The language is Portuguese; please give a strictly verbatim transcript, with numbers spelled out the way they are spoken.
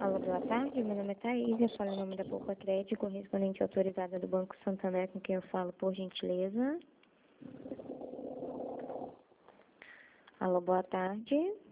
Alô, boa tarde. Meu nome é Thaís. Eu falo em nome da Poupa Crédito, correspondente autorizada do Banco Santander, com quem eu falo, por gentileza. Alô, boa tarde.